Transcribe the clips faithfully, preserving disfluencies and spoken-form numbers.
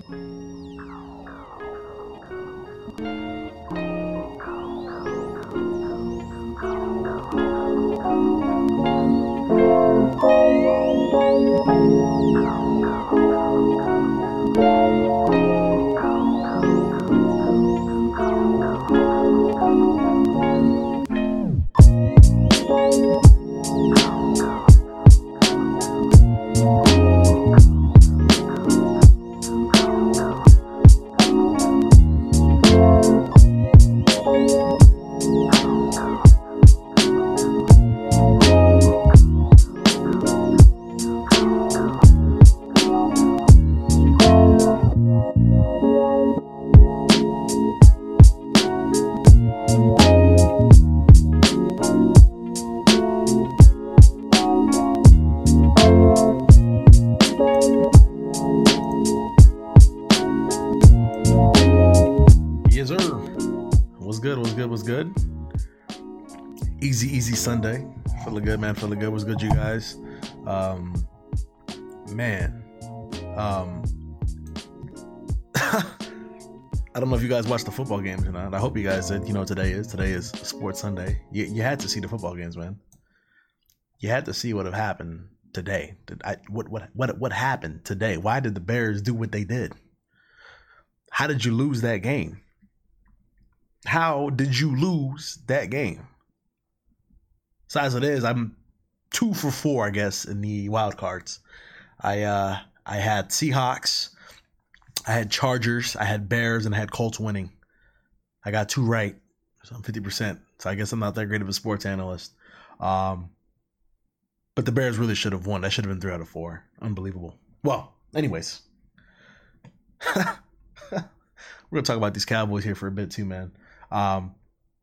Yes, sir. What's good? What's good? What's good? Easy, easy Sunday. Feeling good, man. Feeling good. What's good, you guys? Um, man. Um, I don't know if you guys watched the football games or not. I hope you guys did. You know what today is. Today is Sports Sunday. You, you had to see the football games, man. You had to see what have happened today. I, what what what what happened today? Why did the Bears do what they did? How did you lose that game? How did you lose that game? So as it is, I'm two for four, I guess, in the wild cards. I uh, I had Seahawks, I had Chargers, I had Bears, and I had Colts winning. I got two right, so I'm fifty percent. So I guess I'm not that great of a sports analyst. Um, but the Bears really should have won. That should have been three out of four. Unbelievable. Well, anyways. We're going to talk about these Cowboys here for a bit too, man. Um,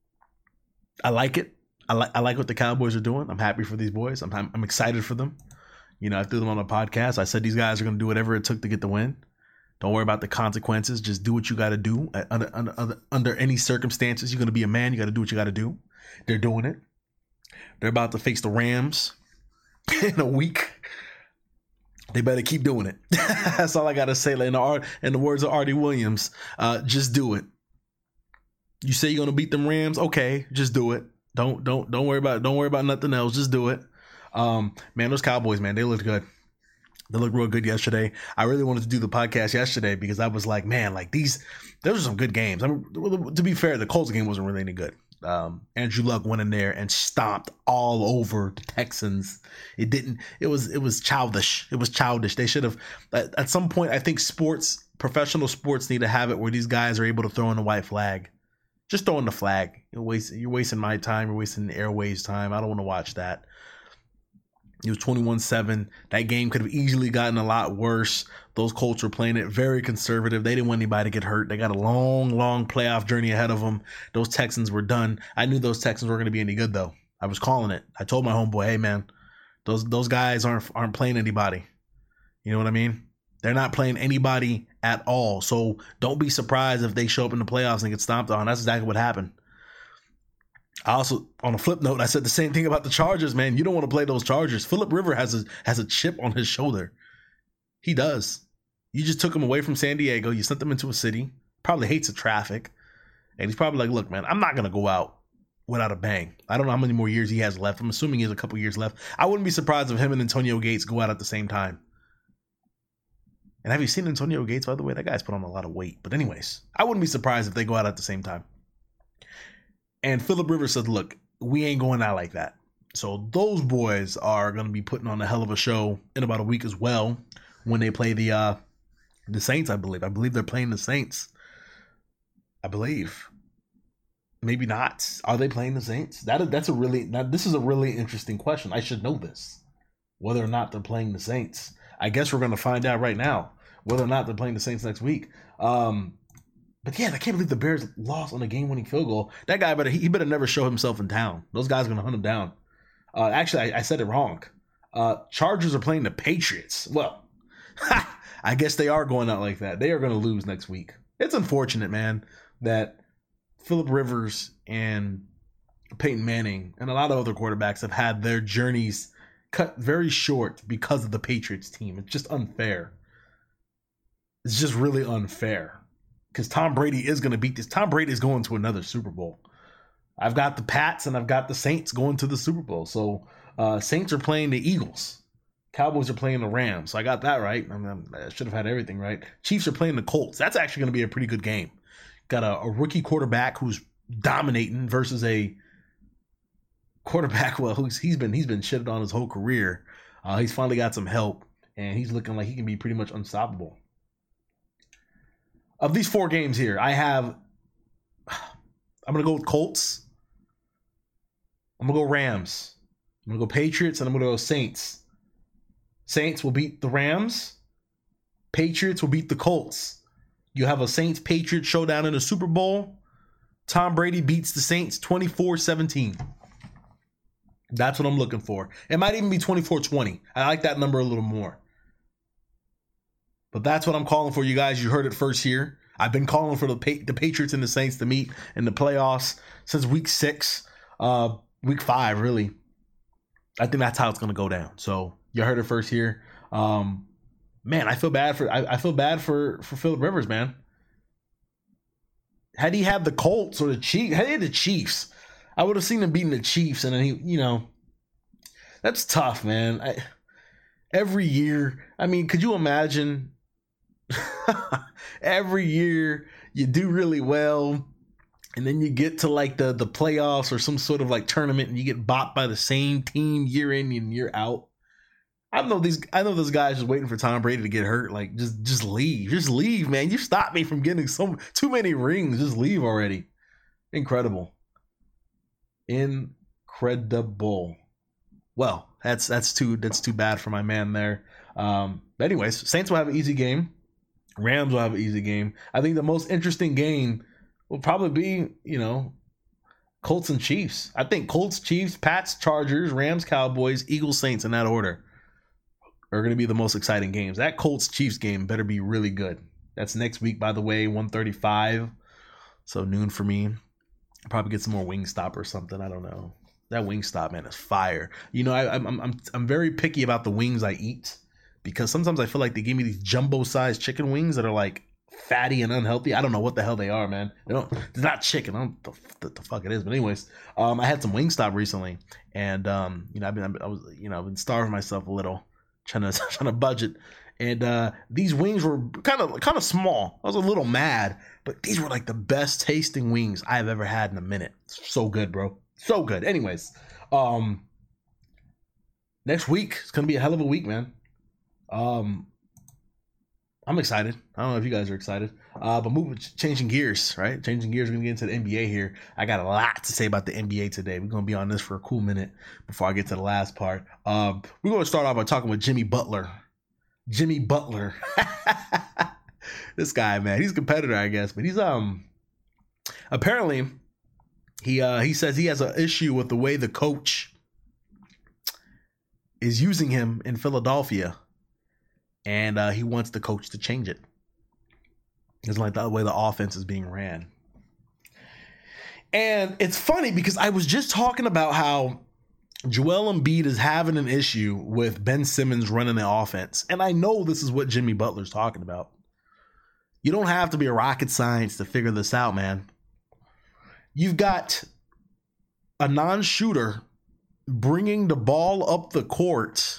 I like it. I like I like what the Cowboys are doing. I'm happy for these boys. I'm, I'm I'm excited for them. You know, I threw them on a podcast. I said these guys are going to do whatever it took to get the win. Don't worry about the consequences. Just do what you got to do. Under, under under under any circumstances, you're going to be a man. You got to do what you got to do. They're doing it. They're about to face the Rams in a week. They better keep doing it. That's all I got to say. Like in, the, in the words of Artie Williams, uh, just do it. You say you're going to beat them Rams? Okay, just do it. Don't don't don't worry about don't worry about nothing else. Just do it. Um, man, those Cowboys, man, they looked good. They looked real good yesterday. I really wanted to do the podcast yesterday because I was like, man, like these, those are some good games. I mean, to be fair, the Colts game wasn't really any good. Um, Andrew Luck went in there and stomped all over the Texans. It didn't. It was. It was childish. It was childish. They should have. At, at some point, I think sports, professional sports, need to have it where these guys are able to throw in the white flag. Just throw in the flag. You're wasting. You're wasting my time. You're wasting the airways time. I don't want to watch that. It was twenty-one seven. That game could have easily gotten a lot worse. Those Colts were playing it very conservative. They didn't want anybody to get hurt. They got a long, long playoff journey ahead of them. Those Texans were done. I knew those Texans weren't going to be any good, though. I was calling it. I told my homeboy, hey, man, those those guys aren't aren't playing anybody. You know what I mean? They're not playing anybody at all. So don't be surprised if they show up in the playoffs and get stomped on. That's exactly what happened. I also, on a flip note, I said the same thing about the Chargers, man. You don't want to play those Chargers. Phillip Rivers has a, has a chip on his shoulder. He does. You just took him away from San Diego. You sent him into a city. Probably hates the traffic. And he's probably like, look, man, I'm not going to go out without a bang. I don't know how many more years he has left. I'm assuming he has a couple years left. I wouldn't be surprised if him and Antonio Gates go out at the same time. And have you seen Antonio Gates, by the way? That guy's put on a lot of weight. But anyways, I wouldn't be surprised if they go out at the same time. And Phillip Rivers said, look, we ain't going out like that. So those boys are going to be putting on a hell of a show in about a week as well when they play the uh, the Saints, I believe. I believe they're playing the Saints. I believe. Maybe not. Are they playing the Saints? That that's a really now, this is a really interesting question. I should know this. Whether or not they're playing the Saints. I guess we're going to find out right now whether or not they're playing the Saints next week. Um But yeah, I can't believe the Bears lost on a game-winning field goal. That guy better he better never show himself in town. Those guys are gonna hunt him down. Uh, actually, I, I said it wrong. Uh, Chargers are playing the Patriots. Well, I guess they are going out like that. They are gonna lose next week. It's unfortunate, man, that Phillip Rivers and Peyton Manning and a lot of other quarterbacks have had their journeys cut very short because of the Patriots team. It's just unfair. It's just really unfair because Tom Brady is going to beat this. Tom Brady is going to another Super Bowl. I've got the Pats and I've got the Saints going to the Super Bowl. So uh, Saints are playing the Eagles. Cowboys are playing the Rams. So I got that right. I, mean, I should have had everything right. Chiefs are playing the Colts. That's actually going to be a pretty good game. Got a, a rookie quarterback who's dominating versus a quarterback. Well, who's he's been he's been shitted on his whole career. Uh, he's finally got some help, and he's looking like he can be pretty much unstoppable. Of these four games here, I have. I'm gonna go with Colts. I'm gonna go Rams. I'm gonna go Patriots, and I'm gonna go Saints. Saints will beat the Rams. Patriots will beat the Colts. You have a Saints-Patriots showdown in the Super Bowl. Tom Brady beats the Saints twenty-four seventeen. That's what I'm looking for. It might even be twenty-four twenty. I like that number a little more. But that's what I'm calling for, you guys. You heard it first here. I've been calling for the pa- the Patriots and the Saints to meet in the playoffs since week six, uh, week five, really. I think that's how it's going to go down. So you heard it first here. Um, man, I feel bad for I, I feel bad for for Phillip Rivers, man. Had he had the Colts or the Chiefs, had he had the Chiefs, I would have seen him beating the Chiefs, and then he, you know, that's tough, man. I, every year, I mean, could you imagine? Every year you do really well, and then you get to like the the playoffs or some sort of like tournament, and you get bopped by the same team year in and year out. I know these. I know those guys just waiting for Tom Brady to get hurt. Like, just just leave, just leave, man. You stopped me from getting so too many rings. Just leave already. Incredible, incredible. Well, that's that's too that's too bad for my man there. Um, but anyways, Saints will have an easy game. Rams will have an easy game. I think the most interesting game will probably be, you know, Colts and Chiefs. I think Colts, Chiefs, Pats, Chargers, Rams, Cowboys, Eagles, Saints in that order are going to be the most exciting games. That Colts Chiefs game better be really good. That's next week, by the way, one thirty-five. So noon for me. I'll probably get some more Wingstop or something. I don't know. That Wingstop, man, is fire. You know, I, I'm I'm I'm very picky about the wings I eat, because sometimes I feel like they give me these jumbo-sized chicken wings that are like fatty and unhealthy. I don't know what the hell they are, man. They don't. They're not chicken. I don't know what the fuck it is. But anyways, um, I had some Wingstop recently, and um, you know, I've been I was you know I've been starving myself a little, trying to trying to budget, and uh, these wings were kind of kind of small. I was a little mad, but these were like the best tasting wings I've ever had in a minute. So good, bro. So good. Anyways, um, next week it's gonna be a hell of a week, man. Um, I'm excited. I don't know if you guys are excited. Uh, but moving, changing gears, right? Changing gears. We're gonna get into the N B A here. I got a lot to say about the N B A today. We're gonna be on this for a cool minute before I get to the last part. Um, we're gonna start off by talking with Jimmy Butler. Jimmy Butler. This guy, man, he's a competitor, I guess, but he's um apparently he uh he says he has an issue with the way the coach is using him in Philadelphia. And uh, he wants the coach to change it. It's like the way the offense is being ran. And it's funny because I was just talking about how Joel Embiid is having an issue with Ben Simmons running the offense. And I know this is what Jimmy Butler's talking about. You don't have to be a rocket science to figure this out, man. You've got a non-shooter bringing the ball up the court.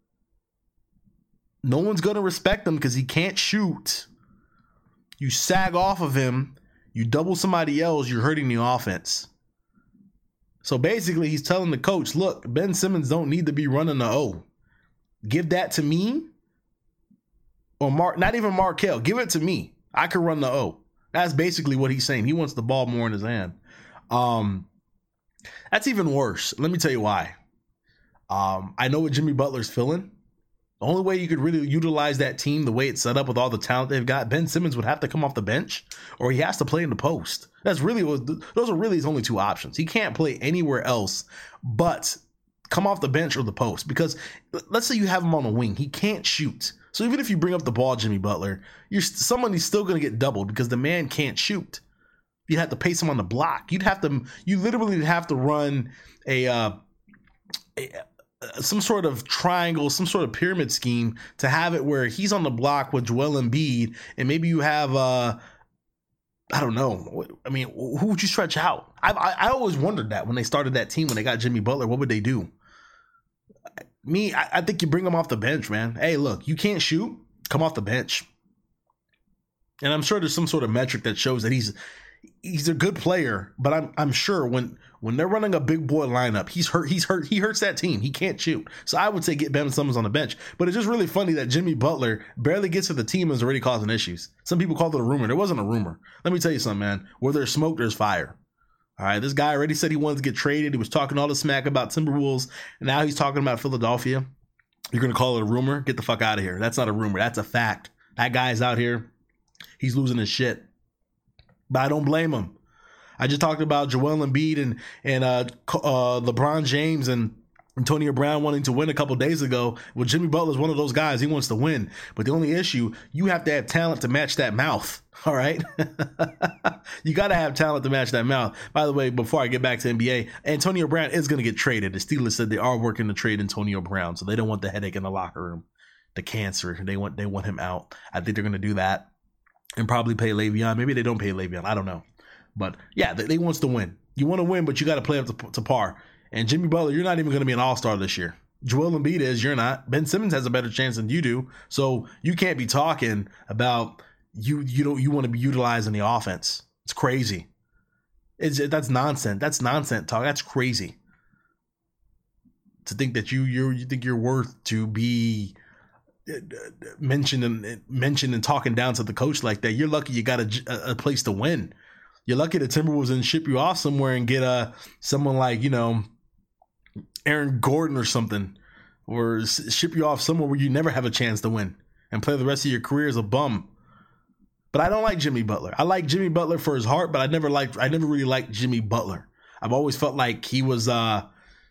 No one's going to respect him because he can't shoot. You sag off of him. You double somebody else. You're hurting the offense. So basically, he's telling the coach, look, Ben Simmons don't need to be running the O. Give that to me. Or Mark, not even Markelle. Give it to me. I can run the O. That's basically what he's saying. He wants the ball more in his hand. Um, that's even worse. Let me tell you why. Um, I know what Jimmy Butler's feeling. The only way you could really utilize that team the way it's set up with all the talent they've got, Ben Simmons would have to come off the bench or he has to play in the post. That's really what, those are really his only two options. He can't play anywhere else but come off the bench or the post, because let's say you have him on the wing. He can't shoot. So even if you bring up the ball, Jimmy Butler, you're somebody's still going to get doubled because the man can't shoot. You'd have to pace him on the block. You'd have to, you literally have to run a, uh, a some sort of triangle, some sort of pyramid scheme to have it where he's on the block with Joel Embiid, and maybe you have, uh, I don't know. I mean, who would you stretch out? I, I I always wondered that when they started that team, when they got Jimmy Butler, what would they do? Me, I, I think you bring him off the bench, man. Hey, look, you can't shoot, come off the bench. And I'm sure there's some sort of metric that shows that he's he's a good player, but I'm I'm sure when when they're running a big boy lineup, he's hurt. He's hurt. He hurts that team. He can't shoot. So I would say get Ben Simmons on the bench. But it's just really funny that Jimmy Butler barely gets to the team and is already causing issues. Some people called it a rumor. There wasn't a rumor. Let me tell you something, man. Where there's smoke, there's fire. All right, this guy already said he wanted to get traded. He was talking all the smack about Timberwolves, and now he's talking about Philadelphia. You're going to call it a rumor? Get the fuck out of here. That's not a rumor. That's a fact. That guy's out here. He's losing his shit. But I don't blame him. I just talked about Joel Embiid and and uh, uh, LeBron James and Antonio Brown wanting to win a couple days ago. Well, Jimmy Butler's one of those guys. He wants to win. But the only issue, you have to have talent to match that mouth. All right? You got to have talent to match that mouth. By the way, before I get back to N B A, Antonio Brown is going to get traded. The Steelers said they are working to trade Antonio Brown, so they don't want the headache in the locker room, the cancer. They want they want him out. I think they're going to do that and probably pay Le'Veon. Maybe they don't pay Le'Veon. I don't know. But, yeah, they, they wants to win. You want to win, but you got to play up to, to par. And Jimmy Butler, you're not even going to be an all-star this year. Joel Embiid is, you're not. Ben Simmons has a better chance than you do. So you can't be talking about you you don't you want to be utilizing the offense. It's crazy. It's that's nonsense. That's nonsense talk. That's crazy. To think that you you you think you're worth to be mentioned and mentioned and talking down to the coach like that. You're lucky you got a, a place to win. You're lucky the Timberwolves didn't ship you off somewhere and get a someone like, you know, Aaron Gordon or something, or ship you off somewhere where you never have a chance to win and play the rest of your career as a bum. But I don't like Jimmy Butler. I like Jimmy Butler for his heart, but I never liked. I never really liked Jimmy Butler. I've always felt like he was. Uh,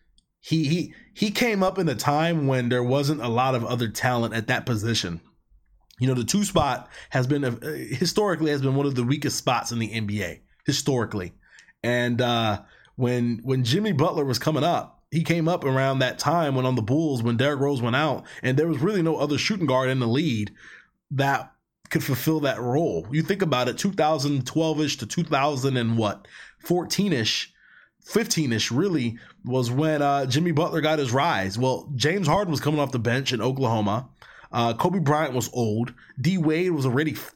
he he he came up in a time when there wasn't a lot of other talent at that position. You know, the two spot has been uh, historically has been one of the weakest spots in the N B A historically, and uh, when when Jimmy Butler was coming up, he came up around that time when on the Bulls when Derrick Rose went out, and there was really no other shooting guard in the league that could fulfill that role. You think about it, two thousand twelve-ish to two thousand and what, fourteen-ish, fifteen-ish really was when uh, Jimmy Butler got his rise. Well, James Harden was coming off the bench in Oklahoma. Uh, Kobe Bryant was old. D Wade was already f-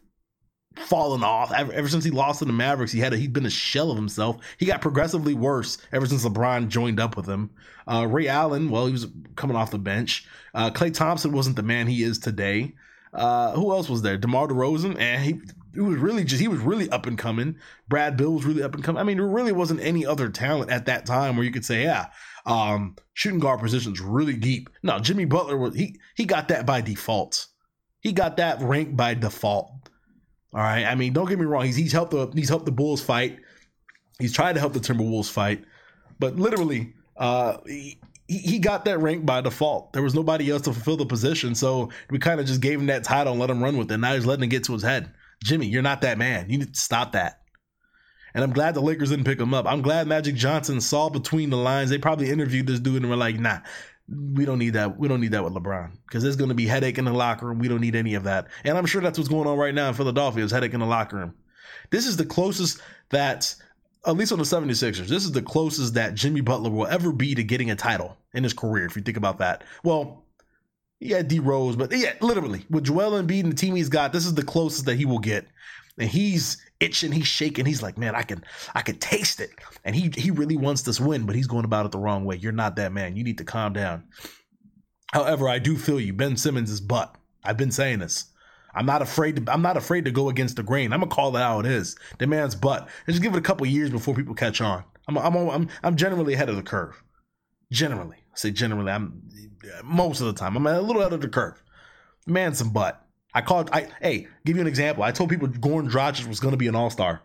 fallen off. Ever, ever since he lost to the Mavericks, he had a, he'd been a shell of himself. He got progressively worse ever since LeBron joined up with him. Uh, Ray Allen, well, he was coming off the bench. Uh, Klay Thompson wasn't the man he is today. Uh, who else was there? DeMar DeRozan, and he, he was really just he was really up and coming. Brad Bill was really up and coming. I mean, there really wasn't any other talent at that time where you could say, yeah, um, shooting guard position's really deep. No, Jimmy Butler was he he got that by default. He got that ranked by default. All right. I mean, don't get me wrong. He's he's helped the he's helped the Bulls fight. He's tried to help the Timberwolves fight, but literally, uh, he, he got that rank by default. There was nobody else to fulfill the position, so we kind of just gave him that title and let him run with it. Now he's letting it get to his head. Jimmy, you're not that man. You need to stop that. And I'm glad the Lakers didn't pick him up. I'm glad Magic Johnson saw between the lines. They probably interviewed this dude and were like, nah, we don't need that. We don't need that with LeBron because there's going to be headache in the locker room. We don't need any of that. And I'm sure that's what's going on right now in Philadelphia is headache in the locker room. This is the closest that, at least on the seventy-sixers, this is the closest that Jimmy Butler will ever be to getting a title in his career, if you think about that. Well, he had D Rose, but yeah, literally, with Joel Embiid and the team he's got, this is the closest that he will get. And he's itching, he's shaking, he's like, man, I can I can taste it. And he he really wants this win, but he's going about it the wrong way. You're not that man. You need to calm down. However, I do feel you. Ben Simmons is butt. I've been saying this. I'm not afraid to I'm not afraid to go against the grain. I'm gonna call it how it is. The man's butt. And just give it a couple years before people catch on. I'm I'm I'm I'm generally ahead of the curve. Generally. I say generally, I'm most of the time. I'm a little ahead of the curve. Man, some butt. I called I hey, give you an example. I told people Goran Dragic was gonna be an all-star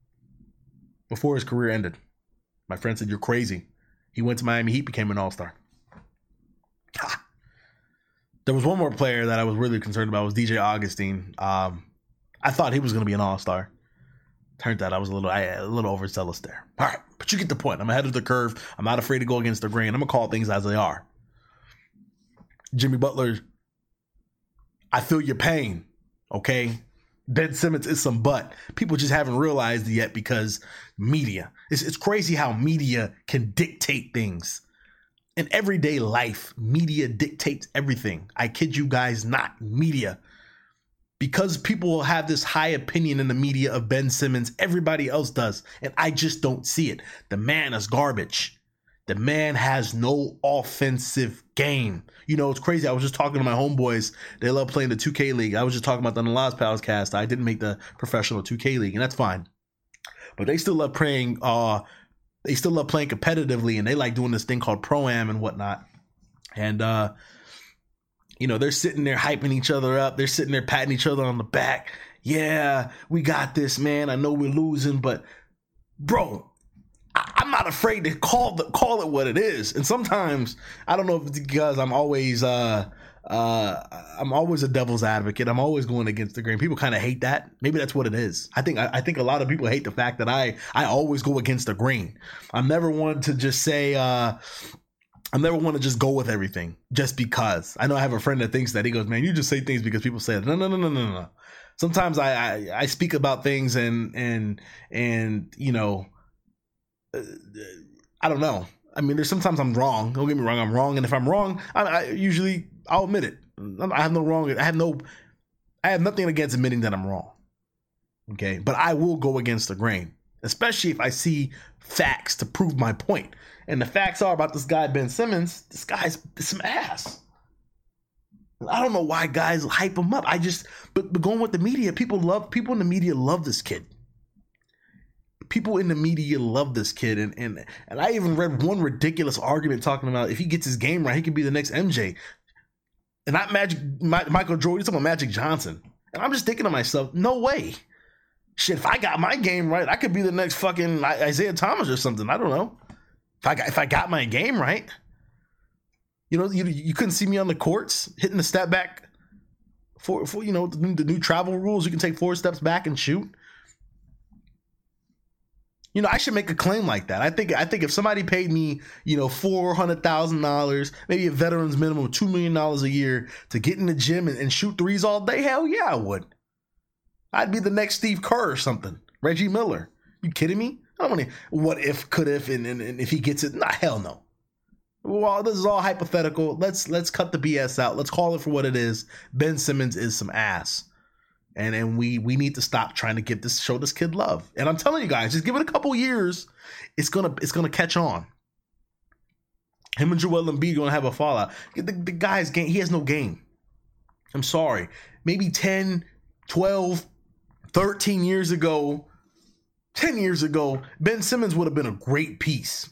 before his career ended. My friend said, you're crazy. He went to Miami Heat, became an all-star. Ha. There was one more player that I was really concerned about was D J Augustine. Um, I thought he was going to be an all-star. Turned out I was a little I, a little overzealous there. All right, but you get the point. I'm ahead of the curve. I'm not afraid to go against the grain. I'm going to call things as they are. Jimmy Butler, I feel your pain, okay? Ben Simmons is some butt. People just haven't realized it yet because media. It's, it's crazy how media can dictate things. In everyday life, media dictates everything. I kid you guys not. Media. Because people have this high opinion in the media of Ben Simmons, everybody else does. And I just don't see it. The man is garbage. The man has no offensive game. You know, it's crazy. I was just talking to my homeboys. They love playing the two K League. I was just talking about that on the Lost Pals cast. I didn't make the professional two K League, and that's fine. But they still love playing, uh, they still love playing competitively, and they like doing this thing called Pro-Am and whatnot. And, uh, you know, they're sitting there hyping each other up. They're sitting there patting each other on the back. Yeah, we got this, man. I know we're losing, but, bro, I'm not afraid to call the call it what it is. And sometimes I don't know if it's because I'm always uh uh I'm always a devil's advocate. I'm always going against the grain. People kind of hate that. Maybe that's what it is. I think I, I think a lot of people hate the fact that I I always go against the grain. I'm never one to just say uh I never want to just go with everything just because. I know I have a friend that thinks that. He goes, man, you just say things because people say it. No, no, no, no, no, no. Sometimes I I, I speak about things and and and you know. I don't know. I mean, there's sometimes I'm wrong. Don't get me wrong. I'm wrong. And if I'm wrong, I, I usually I'll admit it. I have no wrong. I have no, I have nothing against admitting that I'm wrong. Okay. But I will go against the grain, especially if I see facts to prove my point. And the facts are about this guy, Ben Simmons. This guy's some ass. I don't know why guys hype him up. I just, but, but going with the media, people love, people in the media love this kid. People in the media love this kid, and and and I even read one ridiculous argument talking about if he gets his game right, he could be the next M J. And not Magic, My, Michael Jordan, he's talking about Magic Johnson. And I'm just thinking to myself, no way. Shit, if I got my game right, I could be the next fucking Isaiah Thomas or something. I don't know. If I got, if I got my game right, you know, you you couldn't see me on the courts hitting the step back for for you know the new, the new travel rules. You can take four steps back and shoot. You know, I should make a claim like that. I think I think if somebody paid me, you know, four hundred thousand dollars, maybe a veteran's minimum of two million dollars a year to get in the gym and, and shoot threes all day, hell yeah, I would. I'd be the next Steve Kerr or something. Reggie Miller. You kidding me? I don't want to, what if, could if, and, and, and if he gets it, nah, hell no. Well, this is all hypothetical. Let's let's cut the B S out. Let's call it for what it is. Ben Simmons is some ass. And and we we need to stop trying to give this show this kid love. And I'm telling you guys, just give it a couple years, it's gonna it's gonna catch on. Him and Joel Embiid gonna have a fallout. The, the guy's game, he has no game. I'm sorry. Maybe ten, twelve, thirteen years ago, ten years ago, Ben Simmons would have been a great piece.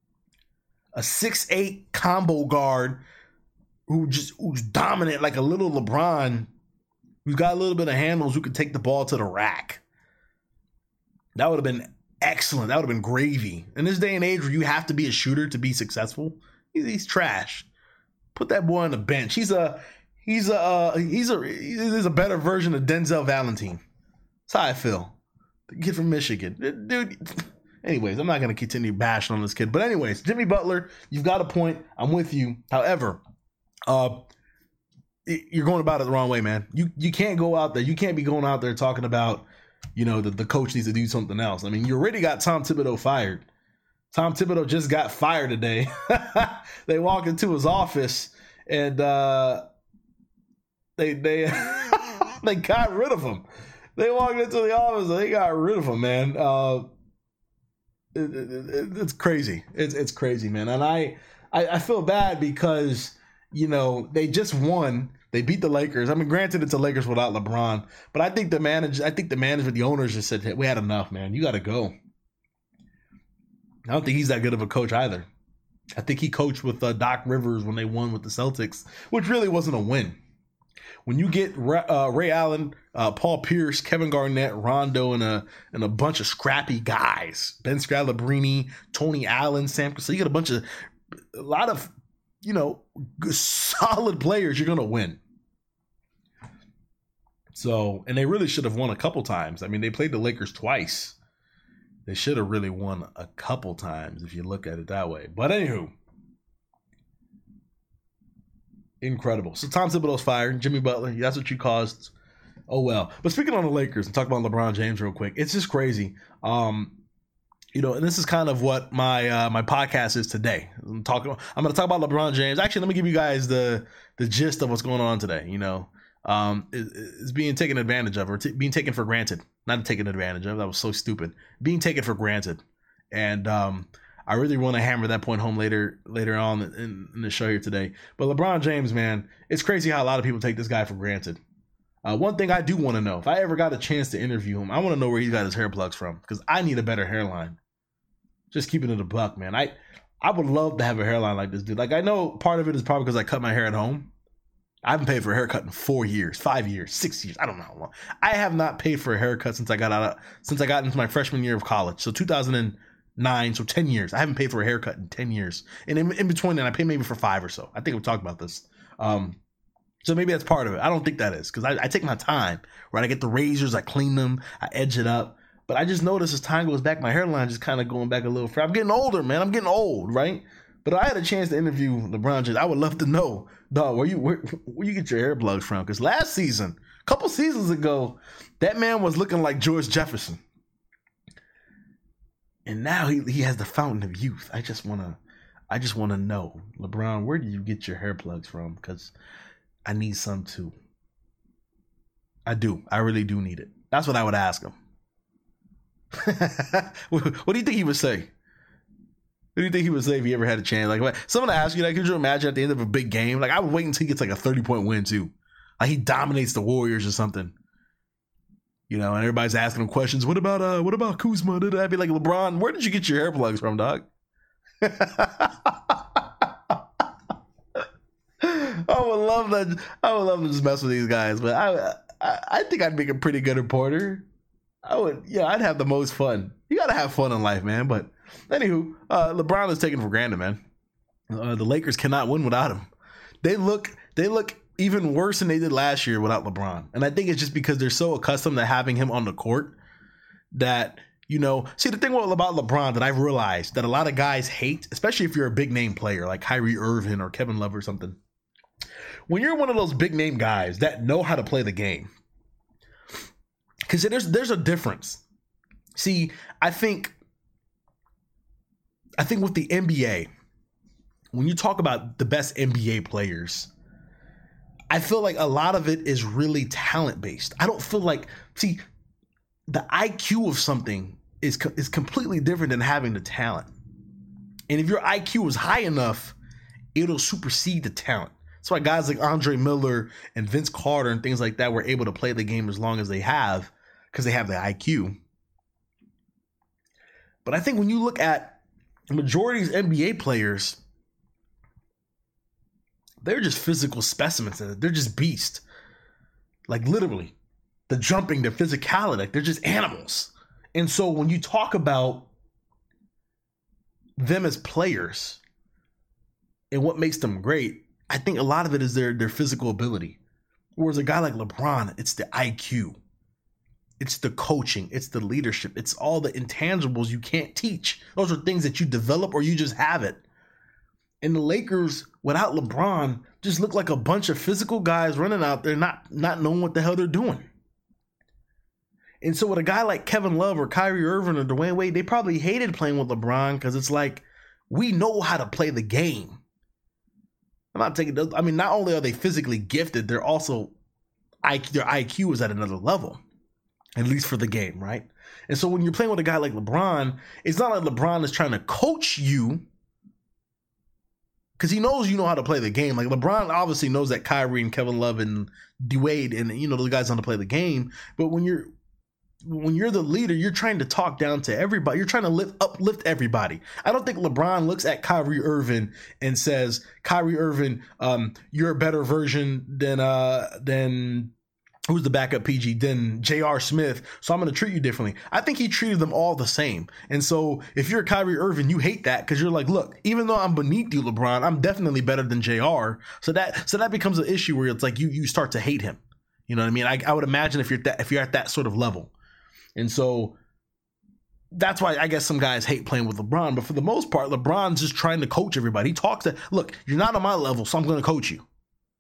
A six eight combo guard who just who's dominant like a little LeBron. Who's got a little bit of handles, who can take the ball to the rack. That would have been excellent. That would have been gravy. In this day and age where you have to be a shooter to be successful, he's, he's trash. Put that boy on the bench. He's a he's a uh, he's a he's a better version of Denzel Valentine. That's how I feel. The kid from Michigan, dude. Anyways, I'm not gonna continue bashing on this kid. But anyways, Jimmy Butler, you've got a point. I'm with you. However, uh. you're going about it the wrong way, man. You you can't go out there. You can't be going out there talking about, you know, the, the coach needs to do something else. I mean, you already got Tom Thibodeau fired. Tom Thibodeau just got fired today. They walked into his office and uh, they they they got rid of him. They walked into the office and they got rid of him, man. Uh, it, it, it, it's crazy. It's it's crazy, man. And I, I I feel bad because, you know, they just won. They beat the Lakers. I mean, granted, it's the Lakers without LeBron, but I think the manager, I think the management, the owners just said, hey, we had enough, man. You got to go. I don't think he's that good of a coach either. I think he coached with uh, Doc Rivers when they won with the Celtics, which really wasn't a win. When you get uh, Ray Allen, uh, Paul Pierce, Kevin Garnett, Rondo, and a and a bunch of scrappy guys, Ben Scalabrine, Tony Allen, Sam, so you got a bunch of a lot of, you know, solid players, you're going to win. So, and they really should have won a couple times. I mean, they played the Lakers twice. They should have really won a couple times if you look at it that way. But anywho, Incredible. So Tom Thibodeau's fired. Jimmy Butler, that's what you caused. Oh, well. But speaking on the Lakers and talk about LeBron James real quick, it's just crazy. Um, you know, and this is kind of what my uh, my podcast is today. I'm talking. I'm going to talk about LeBron James. Actually, let me give you guys the the gist of what's going on today. You know, um, is, is being taken advantage of or t- being taken for granted. Not taken advantage of. That was so stupid. Being taken for granted. And um, I really want to hammer that point home later later on in, in the show here today. But LeBron James, man, it's crazy how a lot of people take this guy for granted. Uh, one thing I do want to know, if I ever got a chance to interview him, I want to know where he got his hair plugs from because I need a better hairline. Just keeping it a buck, man. I I would love to have a hairline like this dude. Like, I know part of it is probably because I cut my hair at home. I haven't paid for a haircut in four years, five years, six years. I don't know how long. I have not paid for a haircut since I got out of, since I got into my freshman year of college. So two thousand nine, so ten years. I haven't paid for a haircut in ten years. And in, in between that, I paid maybe for five or so. I think we talked about this. Um, so maybe that's part of it. I don't think that is because I, I take my time, right? I get the razors, I clean them, I edge it up. But I just noticed as time goes back, my hairline just kind of going back a little further. I'm getting older, man. I'm getting old, right? But I had a chance to interview LeBron James. I would love to know, dog, where you where, where you get your hair plugs from? Because last season, a couple seasons ago, that man was looking like George Jefferson. And now he, he has the fountain of youth. I just wanna I just wanna know, LeBron, where do you get your hair plugs from? Because I need some too. I do. I really do need it. That's what I would ask him. What do you think he would say? What do you think he would say if he ever had a chance? Like, someone asked you that, could you imagine at the end of a big game? Like, I would wait until he gets like a thirty point win too. Like he dominates the Warriors or something. You know, and everybody's asking him questions. What about uh what about Kuzma? Did I be like, LeBron, where did you get your hair plugs from, dog? I would love that. I would love to just mess with these guys, but I I, I think I'd make a pretty good reporter. I would, yeah, I'd have the most fun. You gotta have fun in life, man. But anywho, uh, LeBron is taken for granted, man. Uh, the Lakers cannot win without him. They look, they look even worse than they did last year without LeBron. And I think it's just because they're so accustomed to having him on the court that, you know, see the thing about LeBron that I've realized that a lot of guys hate, especially if you're a big name player like Kyrie Irving or Kevin Love or something. When you're one of those big name guys that know how to play the game. Because there's there's a difference. See, I think I think with the N B A, when you talk about the best N B A players, I feel like a lot of it is really talent based. I don't feel like, see, the I Q of something is is completely different than having the talent. And if your I Q is high enough, it'll supersede the talent. That's why guys like Andre Miller and Vince Carter and things like that were able to play the game as long as they have. Because they have the I Q. But I think when you look at the majority of N B A players, they're just physical specimens. They're just beasts. Like literally. The jumping, the physicality. Like they're just animals. And so when you talk about them as players and what makes them great, I think a lot of it is their, their physical ability. Whereas a guy like LeBron, it's the I Q. It's the coaching. It's the leadership. It's all the intangibles you can't teach. Those are things that you develop or you just have it. And the Lakers, without LeBron, just look like a bunch of physical guys running out there not, not knowing what the hell they're doing. And so with a guy like Kevin Love or Kyrie Irving or Dwayne Wade, they probably hated playing with LeBron because it's like, we know how to play the game. I'm not taking those. I mean, not only are they physically gifted, they're also, their I Q is at another level. At least for the game, right? And so when you're playing with a guy like LeBron, it's not like LeBron is trying to coach you because he knows you know how to play the game. Like LeBron obviously knows that Kyrie and Kevin Love and D-Wade and, you know, those guys know how to play the game. But when you're when you're the leader, you're trying to talk down to everybody. You're trying to lift uplift everybody. I don't think LeBron looks at Kyrie Irving and says, Kyrie Irving, um, you're a better version than uh than who's the backup P G, then J R Smith, so I'm going to treat you differently. I think he treated them all the same. And so if you're Kyrie Irving, you hate that because you're like, look, even though I'm beneath you, LeBron, I'm definitely better than J R. So that so that becomes an issue where it's like you you start to hate him. You know what I mean? I, I would imagine if you're that, if you're at that sort of level. And so that's why I guess some guys hate playing with LeBron. But for the most part, LeBron's just trying to coach everybody. He talks to, look, you're not on my level, so I'm going to coach you.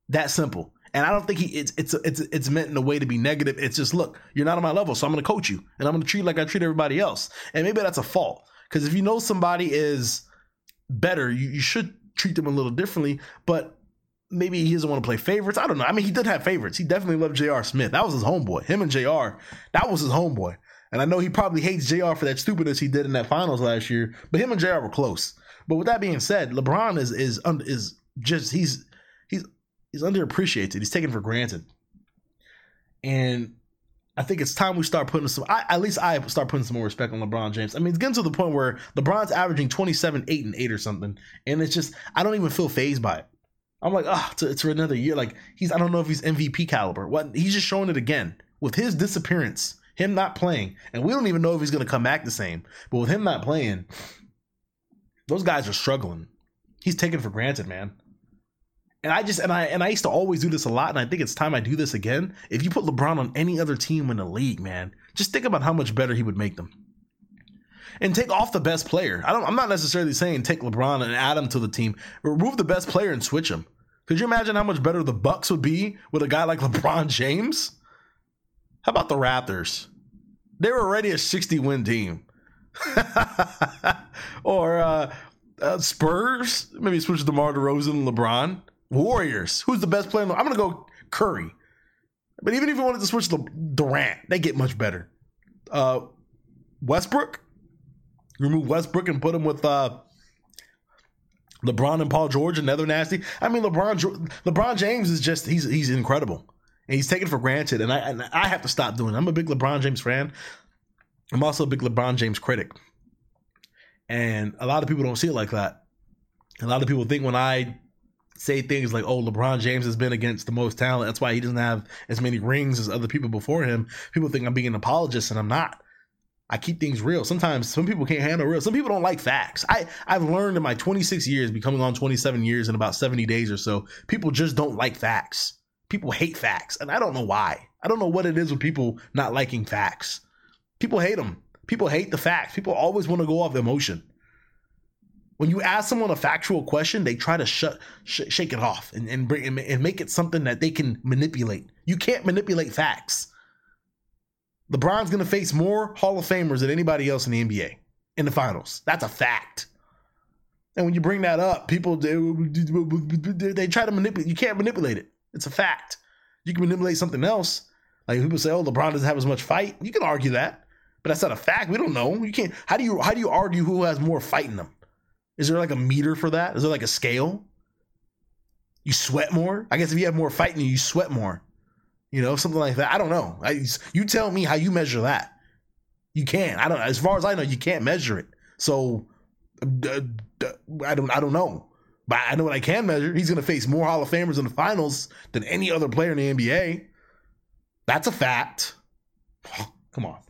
That simple. And I don't think he it's it's it's it's meant in a way to be negative. It's just, look, you're not on my level, so I'm going to coach you, and I'm going to treat you like I treat everybody else. And maybe that's a fault, because if you know somebody is better, you, you should treat them a little differently. But maybe he doesn't want to play favorites. I don't know. I mean, he did have favorites. He definitely loved J R. Smith. That was his homeboy. Him and J R, that was his homeboy. And I know he probably hates J R for that stupidness he did in that finals last year. But him and J R were close. But with that being said, LeBron is is is just he's he's he's underappreciated. He's taken for granted. And I think it's time we start putting some, I, at least I start putting some more respect on LeBron James. I mean, it's getting to the point where LeBron's averaging twenty-seven, eight, and eight or something. And it's just, I don't even feel fazed by it. I'm like, ah, oh, it's, it's for another year. Like, he's, I don't know if he's M V P caliber. What, he's just showing it again. With his disappearance, him not playing, and we don't even know if he's going to come back the same. But with him not playing, those guys are struggling. He's taken for granted, man. And I just and I and I used to always do this a lot, and I think it's time I do this again. If you put LeBron on any other team in the league, man, just think about how much better he would make them. And take off the best player. I don't I'm not necessarily saying take LeBron and add him to the team. Remove the best player and switch him. Could you imagine how much better the Bucks would be with a guy like LeBron James? How about the Raptors? They were already a sixty-win team. Or uh, uh, Spurs, maybe switch DeMar DeRozan and LeBron. Warriors, who's the best player? I'm going to go Curry. But even if you wanted to switch to Durant, they get much better. Uh, Westbrook, remove Westbrook and put him with uh, LeBron and Paul George, another nasty. I mean, LeBron LeBron James is just, he's he's incredible. And he's taken for granted. And I, and I have to stop doing it. I'm a big LeBron James fan. I'm also a big LeBron James critic. And a lot of people don't see it like that. A lot of people think when I say things like, oh, LeBron James has been against the most talent, that's why he doesn't have as many rings as other people before him, people think I'm being an apologist, and I'm not. I keep things real. Sometimes some people can't handle real. Some people don't like facts. I, I've learned in my twenty-six years, becoming on twenty-seven years in about seventy days or so, people just don't like facts. People hate facts, and I don't know why. I don't know what it is with people not liking facts. People hate them. People hate the facts. People always want to go off emotion. When you ask someone a factual question, they try to shut, sh- shake it off and and, bring, and make it something that they can manipulate. You can't manipulate facts. LeBron's going to face more Hall of Famers than anybody else in the N B A in the finals. That's a fact. And when you bring that up, people, they, they try to manipulate. You can't manipulate it. It's a fact. You can manipulate something else. Like people say, oh, LeBron doesn't have as much fight. You can argue that, but that's not a fact. We don't know. You can't. How do you how do you argue who has more fight in them? Is there like a meter for that? Is there like a scale? You sweat more? I guess if you have more fight in you, you sweat more. You know, something like that. I don't know. I, you tell me how you measure that. You can't. I don't. As far as I know, you can't measure it. So uh, I don't. I don't know. But I know what I can measure. He's going to face more Hall of Famers in the finals than any other player in the N B A. That's a fact. Come on.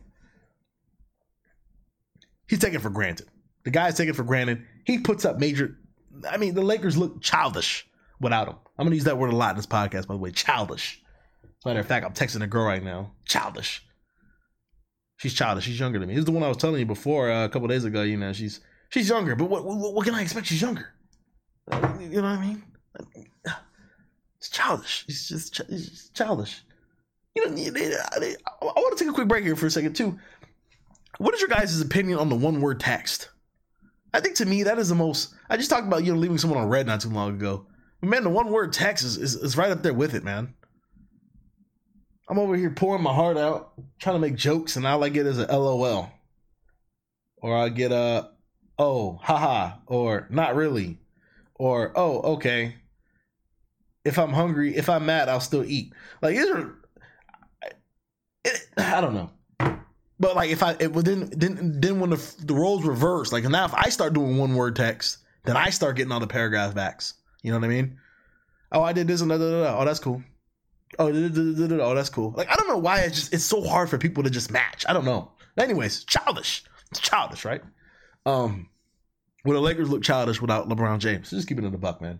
He's taken for granted. The guy's taken for granted. He puts up major. I mean, the Lakers look childish without him. I'm going to use that word a lot in this podcast, by the way. Childish. As a matter of fact, I'm texting a girl right now. Childish. She's childish. She's younger than me. This is the one I was telling you before uh, a couple days ago. You know, she's she's younger, but what, what what can I expect? She's younger. You know what I mean? It's childish. It's just, it's just childish. You know, I want to take a quick break here for a second too. What is your guys' opinion on the one-word text? I think to me that is the most. I just talked about you know leaving someone on red not too long ago. But man, the one-word text is, is is right up there with it, man. I'm over here pouring my heart out, trying to make jokes, and all I get is a LOL, or I get a oh haha, or not really, or oh okay. If I'm hungry, if I'm mad, I'll still eat. Like these are. It, I don't know. But like if I it, then then then when the the roles reverse, like now if I start doing one word text, then I start getting all the paragraph backs. You know what I mean? Oh, I did this and da, da, da, da. Oh, that's cool. Oh, da, da, da, da, da. Oh, that's cool. Like I don't know why it's just it's so hard for people to just match. I don't know. Anyways, childish. It's childish, right? Um, will the Lakers look childish without LeBron James? Just keep it in the buck, man.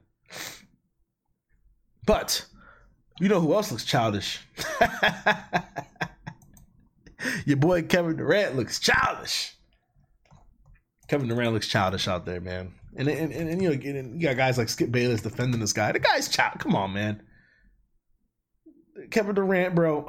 But you know who else looks childish? Your boy Kevin Durant looks childish. Kevin Durant looks childish out there, man. And and, and, and you know, and you got guys like Skip Bayless defending this guy. The guy's child. Come on, man. Kevin Durant, bro.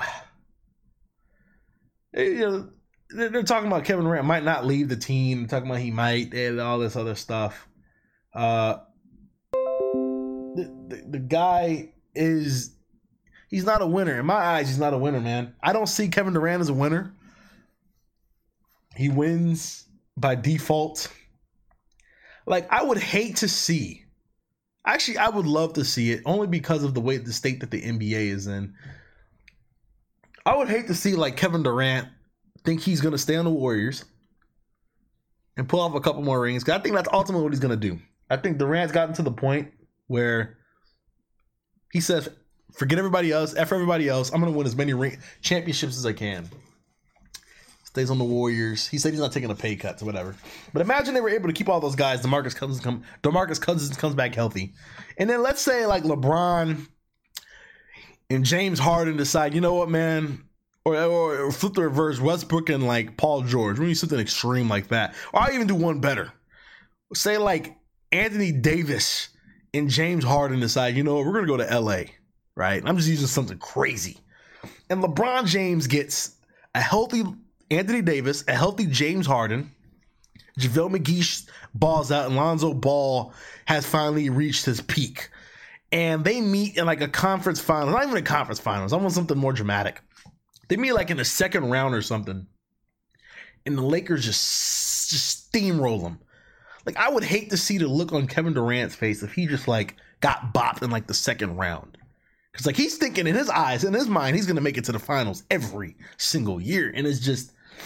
You know, they're, they're talking about Kevin Durant might not leave the team. They're talking about he might and all this other stuff. Uh, the, the the guy is he's not a winner in my eyes. He's not a winner, man. I don't see Kevin Durant as a winner. He wins by default. Like, I would hate to see. Actually, I would love to see it only because of the way the state that the N B A is in. I would hate to see like Kevin Durant think he's going to stay on the Warriors and pull off a couple more rings. Cause I think that's ultimately what he's going to do. I think Durant's gotten to the point where he says, forget everybody else, F everybody else. I'm going to win as many ring championships as I can. Stays on the Warriors. He said he's not taking a pay cut or whatever. But imagine they were able to keep all those guys. DeMarcus Cousins come. DeMarcus Cousins comes back healthy, and then let's say like LeBron and James Harden decide, you know what, man, or, or, or flip the reverse, Westbrook and like Paul George. We need something extreme like that, or I even do one better. Say like Anthony Davis and James Harden decide, you know what, we're gonna go to L A, right? I'm just using something crazy, and LeBron James gets a healthy Anthony Davis, a healthy James Harden, JaVale McGee balls out, and Lonzo Ball has finally reached his peak. And they meet in like a conference final, not even a conference finals, I want something more dramatic. They meet like in the second round or something, and the Lakers just, just steamroll them. Like, I would hate to see the look on Kevin Durant's face if he just like got bopped in like the second round. Because like he's thinking in his eyes, in his mind, he's going to make it to the finals every single year. And it's just,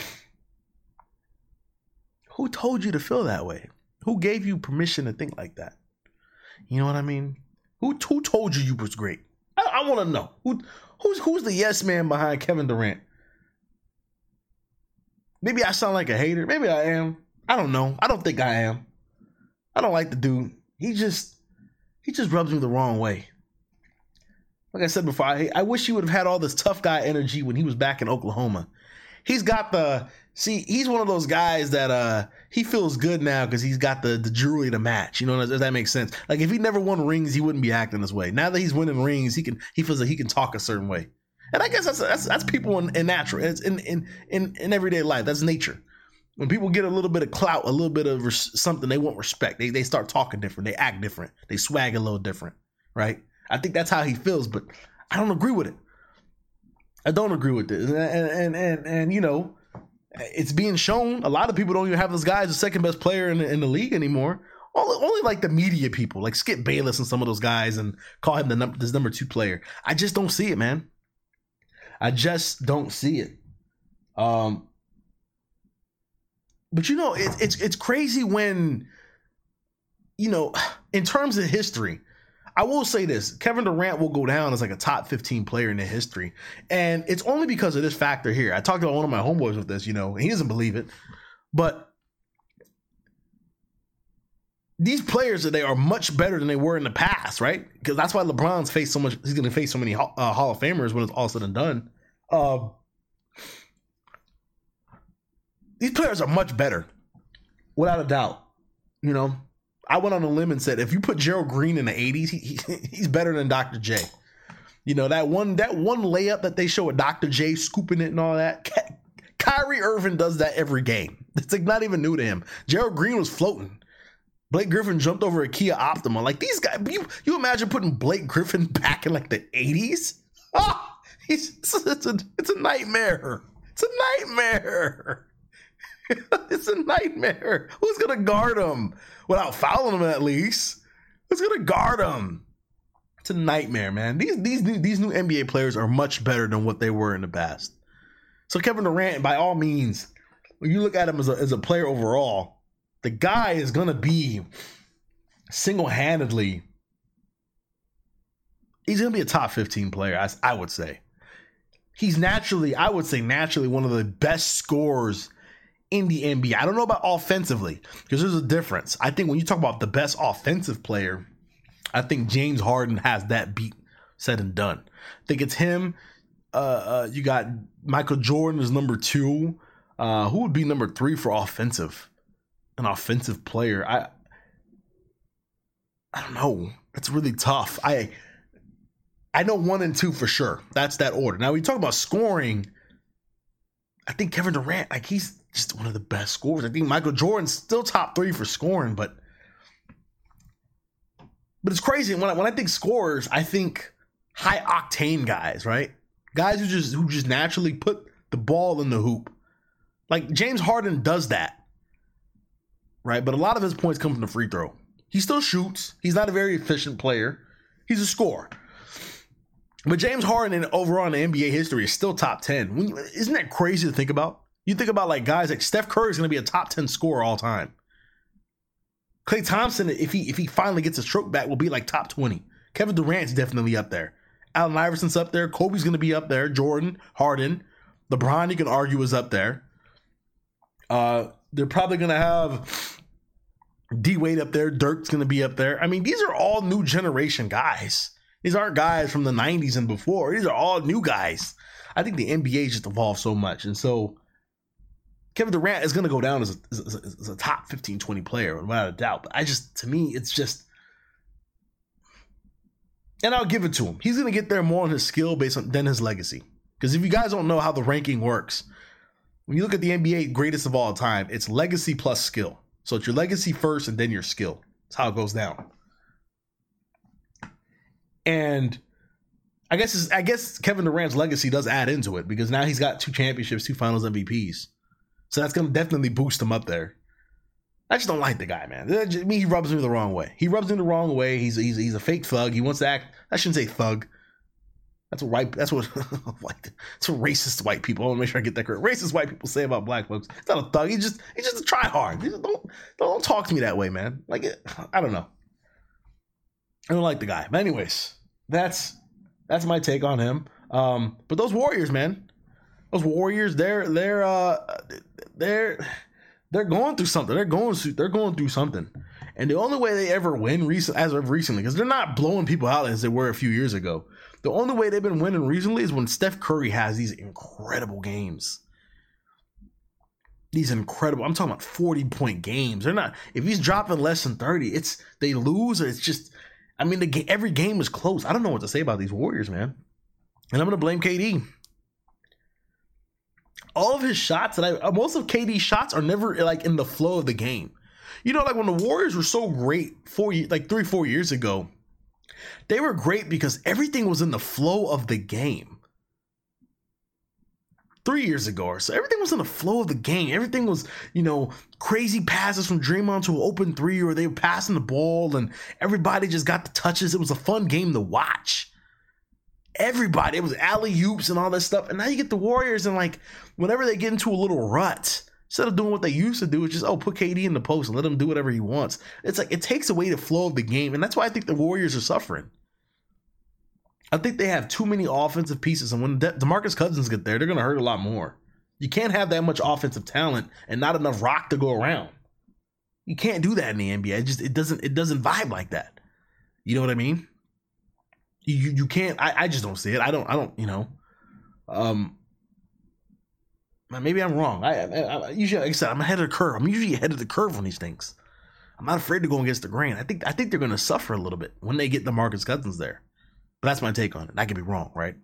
who told you to feel that way? Who gave you permission to think like that? You know what I mean? Who who told you you was great? I, I want to know. Who who's who's the yes man behind Kevin Durant? Maybe I sound like a hater. Maybe I am. I don't know. I don't think I am. I don't like the dude. He just he just rubs me the wrong way. Like I said before, I, I wish he would have had all this tough guy energy when he was back in Oklahoma. He's got the see. He's one of those guys that uh he feels good now because he's got the the jewelry to match. You know, if that makes sense. Like if he never won rings, he wouldn't be acting this way. Now that he's winning rings, he can he feels like he can talk a certain way. And I guess that's that's, that's people in, in natural. It's in, in in in everyday life. That's nature. When people get a little bit of clout, a little bit of res- something, they want respect. They they start talking different. They act different. They swag a little different, right? I think that's how he feels, but I don't agree with it. I don't agree with it. And, and, and, and you know, it's being shown. A lot of people don't even have this guy as the second best player in the, in the league anymore. Only, only like the media people, like Skip Bayless and some of those guys, and call him the num- this number two player. I just don't see it, man. I just don't see it. Um, but, you know, it, it's it's crazy when, you know, in terms of history, I will say this, Kevin Durant will go down as like a top fifteen player in the history. And it's only because of this factor here. I talked about one of my homeboys with this, you know, and he doesn't believe it. But these players today are much better than they were in the past, right? Because that's why LeBron's faced so much, he's going to face so many uh, Hall of Famers when it's all said and done. Uh, these players are much better, without a doubt, you know. I went on a limb and said, if you put Gerald Green in the eighties, he, he, he's better than Doctor J. You know, that one that one layup that they show with Doctor J scooping it and all that. Ky- Kyrie Irving does that every game. It's like not even new to him. Gerald Green was floating. Blake Griffin jumped over a Kia Optima. Like these guys, you, you imagine putting Blake Griffin back in like the eighties? Oh, he's, it's, it's, a, it's a nightmare. It's a nightmare. It's a nightmare. Who's going to guard him without fouling him at least? Who's going to guard him? It's a nightmare, man. These these new, these new N B A players are much better than what they were in the past. So Kevin Durant, by all means, when you look at him as a, as a player overall, the guy is going to be single-handedly, he's going to be a top fifteen player, I, I would say. He's naturally, I would say naturally, one of the best scorers in the N B A. I don't know about offensively, because there's a difference. I think when you talk about the best offensive player, I think James Harden has that beat said and done. I think it's him. Uh, uh, you got Michael Jordan is number two. Uh, who would be number three for offensive? An offensive player. I I don't know. It's really tough. I I know one and two for sure. That's that order. Now, we talk about scoring. I think Kevin Durant, like he's just one of the best scorers. I think Michael Jordan's still top three for scoring, but but it's crazy. When I, when I think scorers, I think high octane guys, right? Guys who just who just naturally put the ball in the hoop. Like James Harden does that, right? But a lot of his points come from the free throw. He still shoots. He's not a very efficient player. He's a scorer. But James Harden, in, overall in the N B A history, is still top ten. When you, isn't that crazy to think about? You think about like guys like Steph Curry is going to be a top ten scorer all time. Klay Thompson, if he if he finally gets his stroke back, will be like top twenty. Kevin Durant's definitely up there. Allen Iverson's up there. Kobe's going to be up there. Jordan, Harden, LeBron, you can argue, is up there. Uh, they're probably going to have D Wade up there. Dirk's going to be up there. I mean, these are all new generation guys. These aren't guys from the nineties and before. These are all new guys. I think the N B A just evolved so much. And so Kevin Durant is going to go down as a, as, a, as a top fifteen, twenty player, without a doubt. But I just, to me, it's just, and I'll give it to him. He's going to get there more on his skill based on than his legacy. Because if you guys don't know how the ranking works, when you look at the N B A greatest of all time, it's legacy plus skill. So it's your legacy first and then your skill. That's how it goes down. And I guess it's, I guess Kevin Durant's legacy does add into it because now he's got two championships, two Finals M V Ps. So that's going to definitely boost him up there. I just don't like the guy, man. Just, I mean, he rubs me the wrong way. He rubs me the wrong way. He's he's he's a fake thug. He wants to act. I shouldn't say thug. That's what white. That's what white. That's what racist white people. I want to make sure I get that correct. Racist white people say about black folks. It's not a thug. He's just he's just a try hard. Just don't don't talk to me that way, man. Like I don't know. I don't like the guy. But anyways, that's that's my take on him. Um, but those Warriors, man, those Warriors, they're they're uh they're they're going through something. They're going through they're going through something. And the only way they ever win recent as of recently, because they're not blowing people out as they were a few years ago. The only way they've been winning recently is when Steph Curry has these incredible games. These incredible, I'm talking about forty point games. They're not, if he's dropping less than thirty, it's they lose or it's just, I mean, the every game is close. I don't know what to say about these Warriors, man. And I'm going to blame K D. All of his shots, that I, most of K D's shots are never like in the flow of the game. You know, like when the Warriors were so great four, like three, four years ago, they were great because everything was in the flow of the game. Three years ago or so, everything was in the flow of the game. Everything was, you know, crazy passes from Draymond to an open three, or they were passing the ball and everybody just got the touches. It was a fun game to watch. Everybody, it was alley-oops and all that stuff. And now you get the Warriors and like, whenever they get into a little rut, instead of doing what they used to do, it's just, oh, put K D in the post and let him do whatever he wants. It's like, it takes away the flow of the game. And that's why I think the Warriors are suffering. I think they have too many offensive pieces. And when De- DeMarcus Cousins get there, they're going to hurt a lot more. You can't have that much offensive talent and not enough rock to go around. You can't do that in the N B A. It just, it doesn't, it doesn't vibe like that. You know what I mean? You, you can't, I, I just don't see it. I don't, I don't, you know, um, maybe I'm wrong. I, I, I usually, like I said, I'm ahead of the curve. I'm usually ahead of the curve on these things. I'm not afraid to go against the grain. I think I think they're going to suffer a little bit when they get DeMarcus Cousins there. But that's my take on it. I could be wrong, right?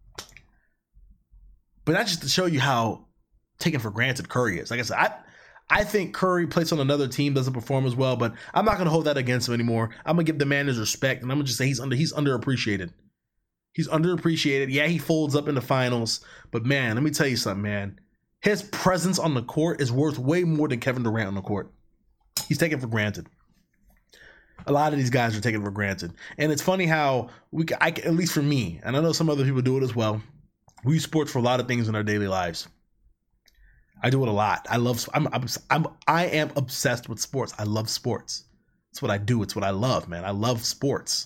But that's just to show you how taken for granted Curry is. Like I said, I I think Curry plays on another team, doesn't perform as well, but I'm not going to hold that against him anymore. I'm going to give the man his respect, and I'm going to just say he's under he's underappreciated. He's underappreciated. Yeah, he folds up in the finals, but man, let me tell you something, man. His presence on the court is worth way more than Kevin Durant on the court. He's taken for granted. A lot of these guys are taken for granted. And it's funny how, we, I, at least for me, and I know some other people do it as well, we use sports for a lot of things in our daily lives. I do it a lot. I love, I'm, I'm, I'm, I am obsessed with sports. I love sports. It's what I do. It's what I love, man. I love sports.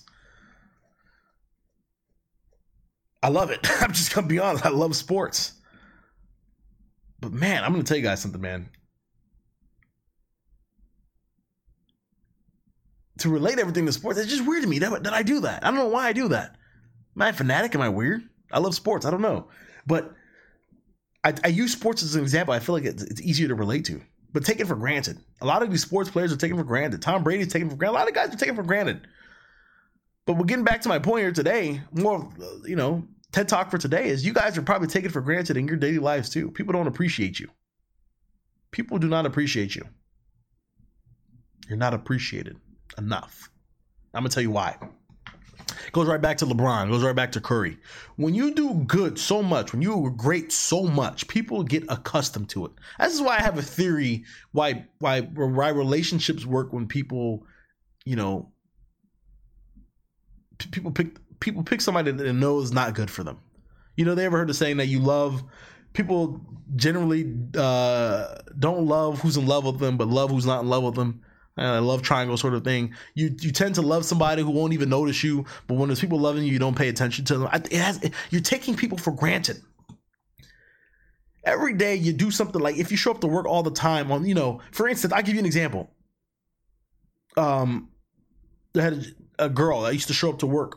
I love it. I'm just going to be honest. I love sports. But man, I'm going to tell you guys something, man. To relate everything to sports, it's just weird to me that, that I do that. I don't know why I do that. Am I a fanatic? Am I weird? I love sports. I don't know. But I, I use sports as an example. I feel like it's, it's easier to relate to. But take it for granted. A lot of these sports players are taken for granted. Tom Brady's taken for granted. A lot of guys are taken for granted. But we're getting back to my point here today. More, you know, TED Talk for today is you guys are probably taken for granted in your daily lives too. People don't appreciate you. People do not appreciate you. You're not appreciated enough. I'm gonna tell you why. Goes right back to LeBron. Goes right back to Curry. When you do good so much, when you are great so much, people get accustomed to it. This is why I have a theory why why why relationships work when people, you know, p- people pick people pick somebody that they know is not good for them. You know, they ever heard the saying that you love people generally uh, don't love who's in love with them, but love who's not in love with them. I love triangle sort of thing. You you tend to love somebody who won't even notice you, but when there's people loving you, you don't pay attention to them. It has, you're taking people for granted. Every day you do something like if you show up to work all the time on, you know, for instance, I'll give you an example. Um, I had a, a girl that used to show up to work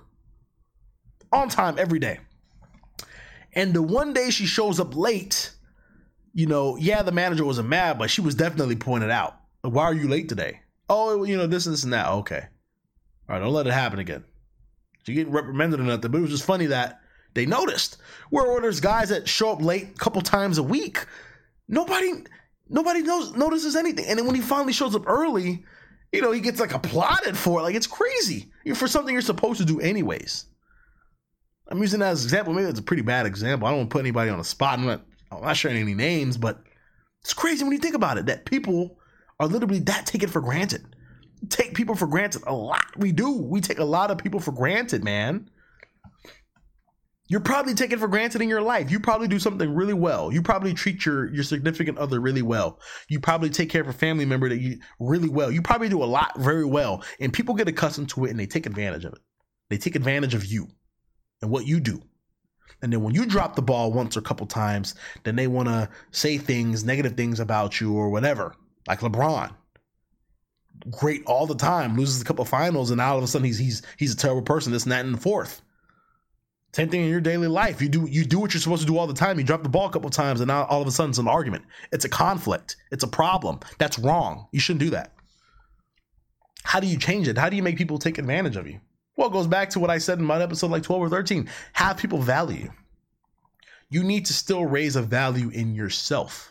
on time every day. And the one day she shows up late, you know, yeah, the manager wasn't mad, but she was definitely pointed out. Why are you late today? Oh, you know, this, this, and that. Okay. All right, don't let it happen again. She getting reprimanded or nothing, but it was just funny that they noticed. Where there's guys that show up late a couple times a week, nobody nobody knows notices anything. And then when he finally shows up early, you know, he gets like applauded for it. Like, it's crazy. For something you're supposed to do anyways. I'm using that as an example. Maybe it's a pretty bad example. I don't want to put anybody on the spot. I'm not, I'm not sharing any names, but it's crazy when you think about it, that people are literally that taken for granted. Take people for granted a lot. We do. We take a lot of people for granted, man. You're probably taken for granted in your life. You probably do something really well. You probably treat your, your significant other really well. You probably take care of a family member that you really well. You probably do a lot very well. And people get accustomed to it and they take advantage of it. They take advantage of you and what you do. And then when you drop the ball once or a couple times, then they want to say things, negative things about you or whatever. Like LeBron, great all the time, loses a couple of finals, and now all of a sudden he's he's he's a terrible person. This and that and the fourth. Same thing in your daily life. You do you do what you're supposed to do all the time. You drop the ball a couple of times, and now all of a sudden it's an argument. It's a conflict. It's a problem. That's wrong. You shouldn't do that. How do you change it? How do you make people take advantage of you? Well, it goes back to what I said in my episode like twelve or thirteen. Have people value you. You need to still raise a value in yourself.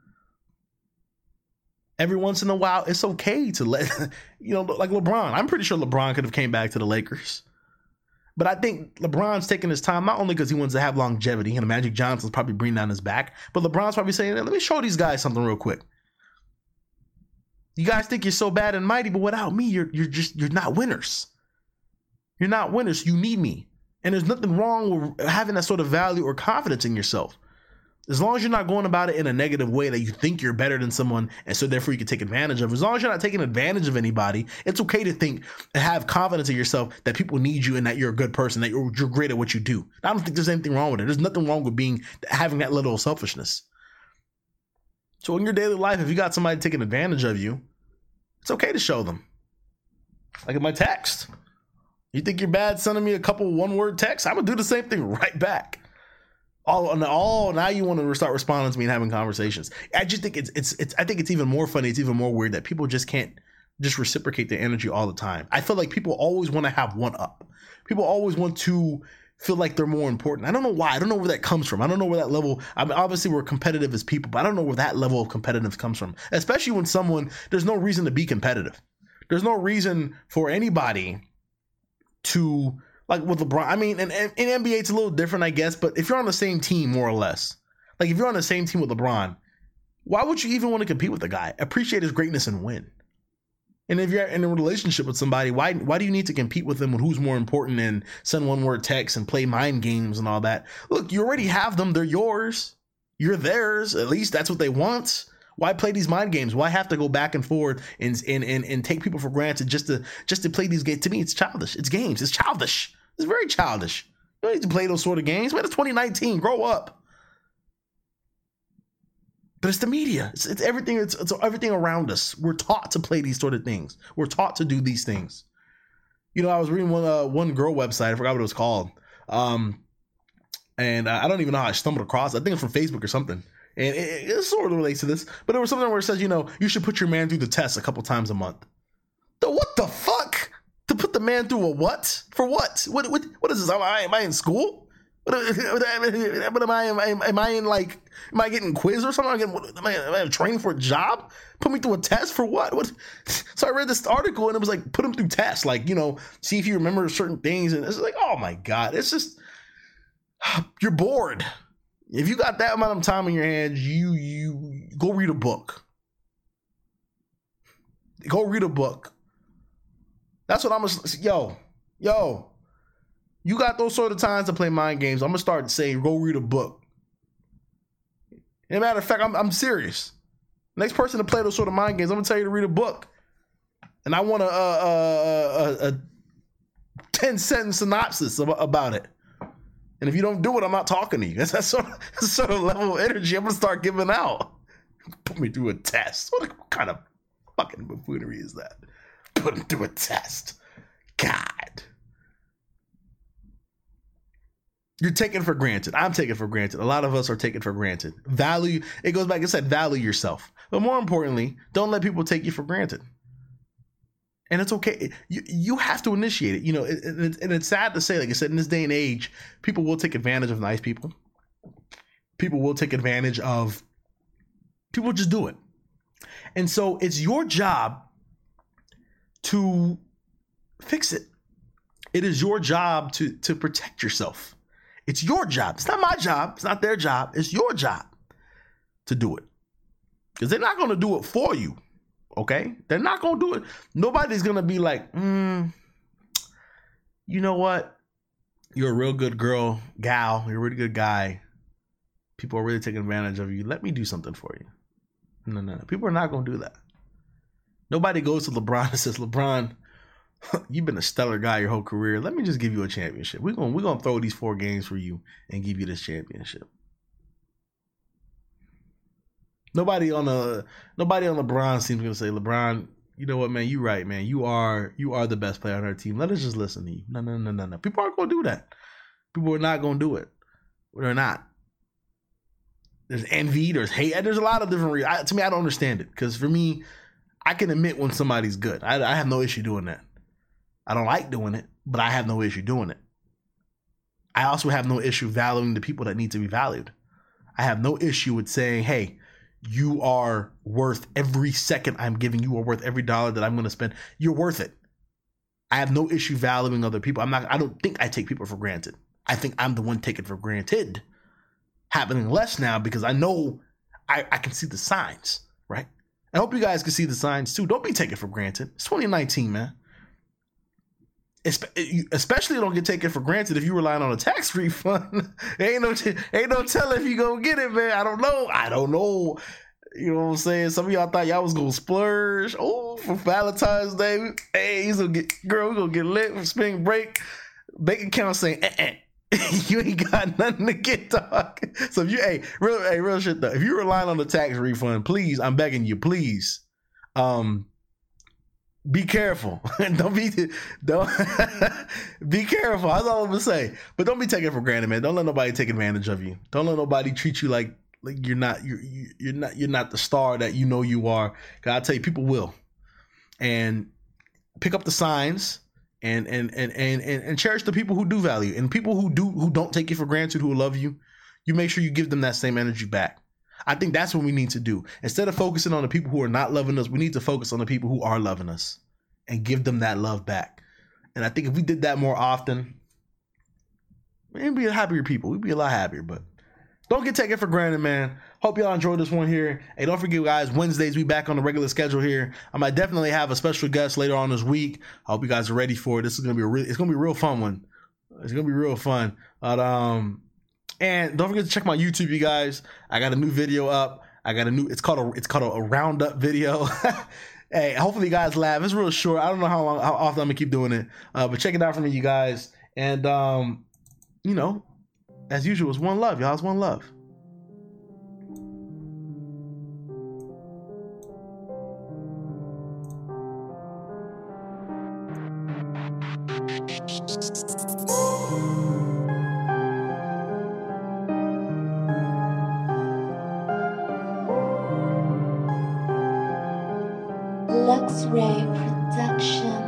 Every once in a while, it's okay to let, you know, like LeBron. I'm pretty sure LeBron could have came back to the Lakers. But I think LeBron's taking his time, not only because he wants to have longevity, and Magic Johnson's probably breathing down his back, but LeBron's probably saying, let me show these guys something real quick. You guys think you're so bad and mighty, but without me, you're you're just, you're not winners. You're not winners. You need me. And there's nothing wrong with having that sort of value or confidence in yourself. As long as you're not going about it in a negative way that you think you're better than someone and so therefore you can take advantage of. As long as you're not taking advantage of anybody, it's okay to think and have confidence in yourself that people need you and that you're a good person, that you're, you're great at what you do. I don't think there's anything wrong with it. There's nothing wrong with being having that little selfishness. So in your daily life, if you got somebody taking advantage of you, it's okay to show them. Like in my text. You think you're bad sending me a couple one-word texts? I'm going to do the same thing right back. Oh, oh, now you want to start responding to me and having conversations. I just think it's, it's, it's, I think it's even more funny. It's even more weird that people just can't just reciprocate their energy all the time. I feel like people always want to have one up. People always want to feel like they're more important. I don't know why. I don't know where that comes from. I don't know where that level, I mean, obviously we're competitive as people, but I don't know where that level of competitiveness comes from, especially when someone, there's no reason to be competitive. There's no reason for anybody to, like with LeBron, I mean, in, in N B A, it's a little different, I guess, but if you're on the same team, more or less, like if you're on the same team with LeBron, why would you even want to compete with the guy? Appreciate his greatness and win. And if you're in a relationship with somebody, why why do you need to compete with them on who's more important and send one-word texts and play mind games and all that? Look, you already have them. They're yours. You're theirs. At least that's what they want. Why play these mind games? Why have to go back and forth and and and, and take people for granted just to just to play these games? To me, it's childish. It's games. It's childish. It's very childish. You don't need to play those sort of games. Man, it's twenty nineteen. Grow up. But it's the media. It's, it's everything. It's, it's everything around us. We're taught to play these sort of things. We're taught to do these things. You know, I was reading one uh, one girl website. I forgot what it was called. Um, and I don't even know how I stumbled across it. I think it's from Facebook or something. And it, it sort of relates to this. But there was something where it says, you know, you should put your man through the test a couple times a month. The what the fuck? To put the man through a what? For what? What? What? What is this? Am I, am I in school? What, what, am I? Am I? Am I in like? Am I getting quiz or something? Am I, getting, am I, am I training for a job? Put me through a test for what? What? So I read this article and it was like, put him through tests, like, you know, see if you remember certain things. And it's like, oh my god, it's just, you're bored. If you got that amount of time in your hands, you you go read a book. Go read a book. That's what I'm gonna. Yo, yo, you got those sort of times to play mind games. I'm gonna start saying, go read a book. As a matter of fact, I'm I'm serious. Next person to play those sort of mind games, I'm gonna tell you to read a book. And I want a a, a, a ten sentence synopsis about it. And if you don't do it, I'm not talking to you. That's that sort of, that's the sort of level of energy I'm gonna start giving out. Put me through a test. What kind of fucking buffoonery is that? Put him through a test. God. You're taken for granted. I'm taken for granted. A lot of us are taken for granted. Value, it goes back and said, value yourself. But more importantly, don't let people take you for granted. And it's okay. You you have to initiate it. You know, it, it, and it's sad to say, like I said, in this day and age, people will take advantage of nice people. People will take advantage of, people just do it. And so it's your job to fix it. It is your job to, to protect yourself. It's your job. It's not my job. It's not their job. It's your job to do it. Because they're not going to do it for you. Okay? They're not going to do it. Nobody's going to be like, mm, you know what? You're a real good girl, gal. You're a really good guy. People are really taking advantage of you. Let me do something for you. No, no, no. People are not going to do that. Nobody goes to LeBron and says, LeBron, you've been a stellar guy your whole career. Let me just give you a championship. We're going we're gonna throw these four games for you and give you this championship. Nobody on the nobody on LeBron's team is gonna say, LeBron, you know what, man, you right, man. You are you are the best player on our team. Let us just listen to you. No, no, no, no, no. People aren't gonna do that. People are not gonna do it. They're not. There's envy, there's hate, and there's a lot of different reasons. I, to me, I don't understand it. Because for me, I can admit when somebody's good. I, I have no issue doing that. I don't like doing it, but I have no issue doing it. I also have no issue valuing the people that need to be valued. I have no issue with saying, hey, you are worth every second I'm giving you, or worth every dollar that I'm going to spend. You're worth it. I have no issue valuing other people. I'm not, I don't think I take people for granted. I think I'm the one taken for granted. Happening less now because I know I, I can see the signs, right? I hope you guys can see the signs too. Don't be taken for granted. It's twenty nineteen, man. Especially don't get taken for granted if you relying on a tax refund. ain't no ain't no telling if you gonna get it, man. I don't know. I don't know. You know what I'm saying? Some of y'all thought y'all was gonna splurge. Oh, for Valentine's Day. Hey, he's gonna get girl, we gonna get lit for spring break. Bank account saying, eh, eh. You ain't got nothing to get, dog. So if you, hey, real, hey, real shit though. If you're relying on the tax refund, please, I'm begging you, please, um, be careful. don't be, don't be careful. That's all I'm gonna say. But don't be taken for granted, man. Don't let nobody take advantage of you. Don't let nobody treat you like like you're not you're you're not you're not the star that you know you are. Cause I tell you, people will, and pick up the signs. And and, and and and cherish the people who do value, and people who do who don't take you for granted, who love you. You make sure you give them that same energy back. I think that's what we need to do. Instead of focusing on the people who are not loving us, we need to focus on the people who are loving us and give them that love back. And I think if we did that more often, we'd be happier people. We'd be a lot happier. But don't get taken for granted, man. Hope y'all enjoyed this one here. Hey, don't forget, guys, Wednesdays, we back on the regular schedule here. I might definitely have a special guest later on this week. I hope you guys are ready for it. This is going to be a real, it's going to be a real fun one. It's going to be real fun. But, um, and don't forget to check my YouTube, you guys. I got a new video up. I got a new, it's called a, it's called a, a roundup video. Hey, hopefully you guys laugh. It's real short. I don't know how long, how often I'm going to keep doing it. Uh, but check it out for me, you guys. And, um, you know, as usual, it's one love, y'all. It's one love. Luxray Production.